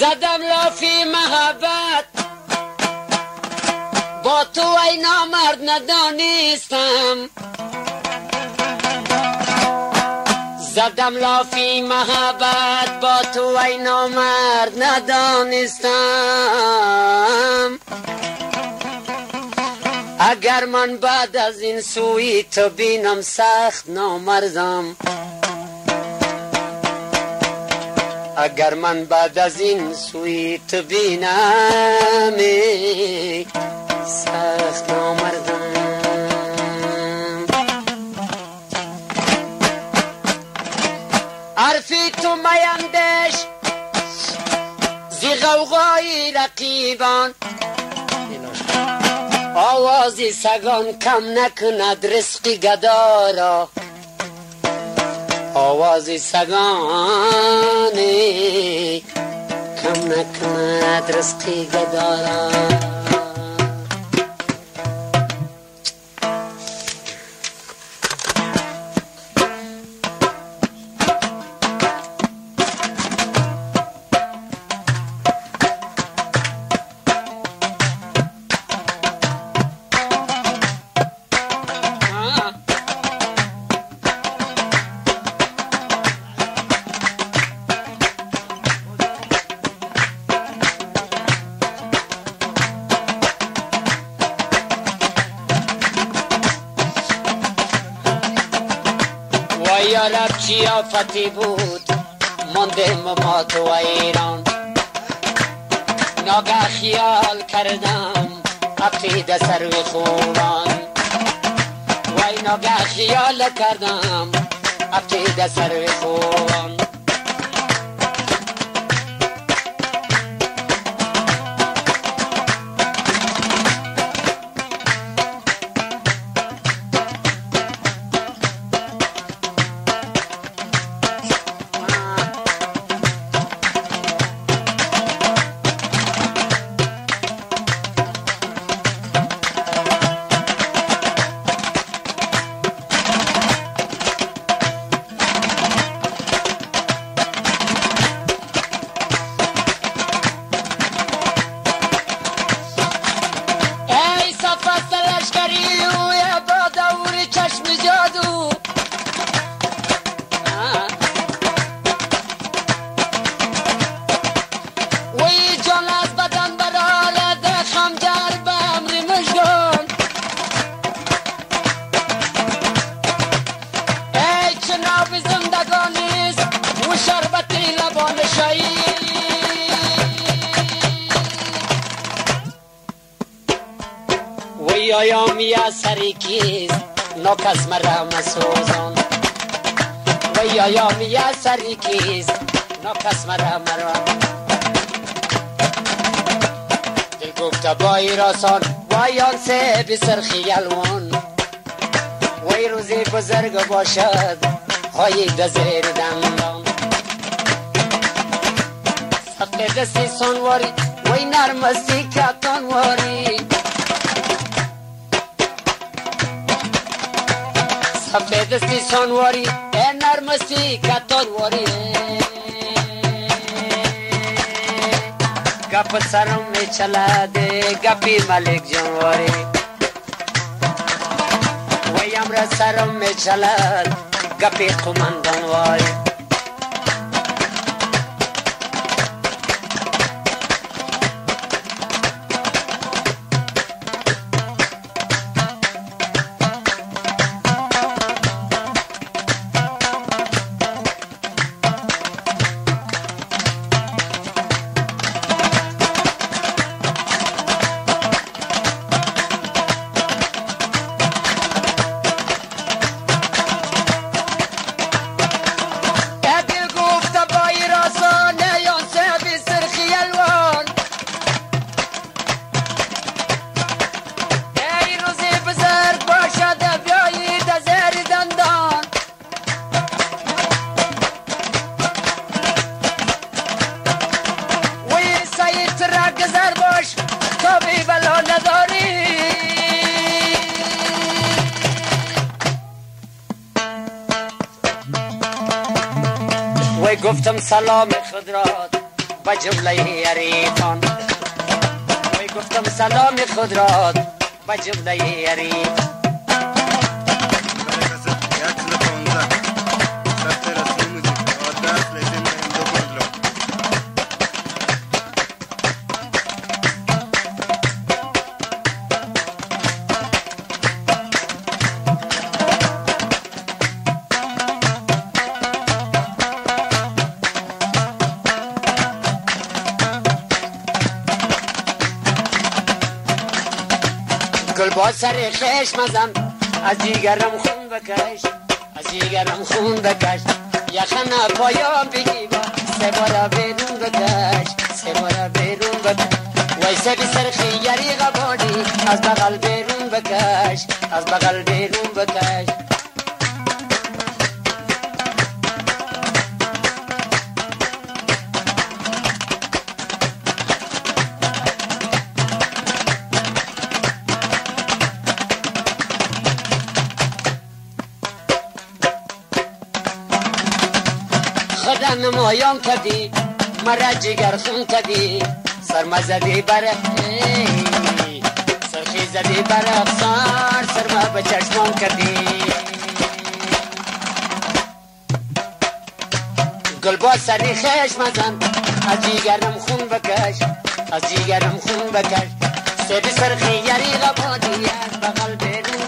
زدم لافی محبت با تو ای نامرد ندانستم، زدم لافی محبت با تو ای نامرد ندانستم. اگر من بعد از این سوی تو بینم سخت نامردم، اگر من بعد از این سوی تو بینم سخت نامردم. حرفی تو میندش زی غوغای رقیبان، آوازی سگان کم نکند رزق گدارا، آوازی سگان کم نکند رزق گدارا. یا رب چی آفتی بود مانده ما تو ایران، ناگه خیال کردم افتیده سر خوبان، وای ناگه خیال کردم افتیده سر خوبان. ویایم یا سری کیست ناکس مرا مسوزان، ویایم یا سری کیست ناکس مرا دل گفته با ایراسان ویان سه بسر خیالون، وی روزی بزرگ باشد های دزیر دندان. سخت دستی سانواری وی نرمستی کتانواری، سفید دستی سانواری ای نرمستی کتانواری. گپ سرم می چلا ده گپی ملک جنواری، وی امر سرم می چلا گپی قمندان واری. گفتم سلام خود را و جمله حریفان. وی گفتم سلام خود را و جمله حریف. گل با سر خشمزم از دیگرم خون بکش، از دیگرم خون بکش. یخنا پایان بگی با سه بارا بیرون بکش، سه بارا بیرون بکش. ویسه بی سرخی یری غبانی از بغل بیرون بکش، از بغل بیرون بکش. خدا نمایان کردی مرا جگر خون کردی، سرما زدی بره سرخی زدی بره افسار، سرما به چشمان کردی. گل با سری خشم زن از جگرم خون بکش، از جگرم خون بکش. سبی سرخی یری غبادی از بغل بیرون